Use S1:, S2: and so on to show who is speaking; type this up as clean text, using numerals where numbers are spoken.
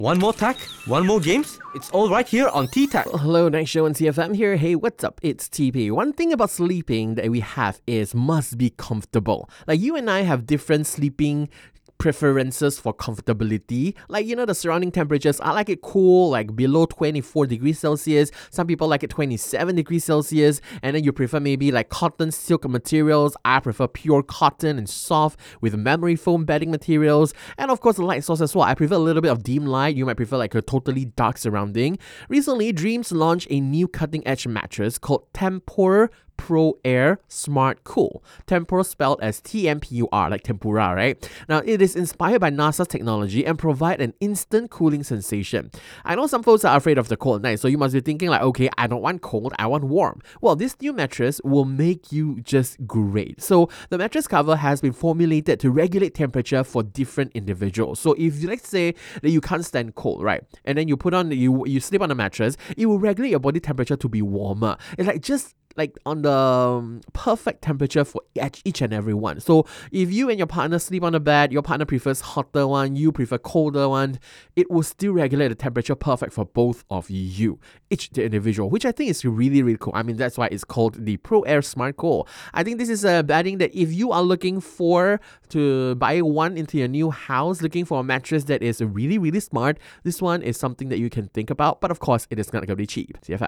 S1: One more tech, one more games. It's all right here on T-Tech.
S2: Hello, Night Show on TFM here. Hey, what's up? It's TP. One thing about sleeping that we have is must be comfortable. Like you and I have different sleeping preferences for comfortability. Like, the surrounding temperatures, I like it cool, like below 24 degrees Celsius. Some people like it 27 degrees Celsius. And then you prefer maybe like cotton silk materials. I prefer pure cotton and soft with memory foam bedding materials. And of course, the light source as well. I prefer a little bit of dim light. You might prefer like a totally dark surrounding. Recently, Dreams launched a new cutting edge mattress called Tempur Pro Air Smart Cool. Tempur spelled as TMPUR, like tempura, right? Now, it is inspired by NASA's technology and provide an instant cooling sensation. I know some folks are afraid of the cold night, so you must be thinking like, okay, I don't want cold, I want warm. Well, this new mattress will make you just great. So, the mattress cover has been formulated to regulate temperature for different individuals. So, if let's say that you can't stand cold, right? And then you put on, you sleep on a mattress, it will regulate your body temperature to be warmer. It's like just like on the perfect temperature for each and every one. So if you and your partner sleep on the bed, your partner prefers hotter one, you prefer colder one, it will still regulate the temperature perfect for both of you, each individual, which I think is really, really cool. I mean, that's why it's called the Pro Air Smart Cool. I think this is a bedding that if you are looking to buy one into your new house, looking for a mattress that is really, really smart, this one is something that you can think about. But of course, it is not going to be cheap. CFM.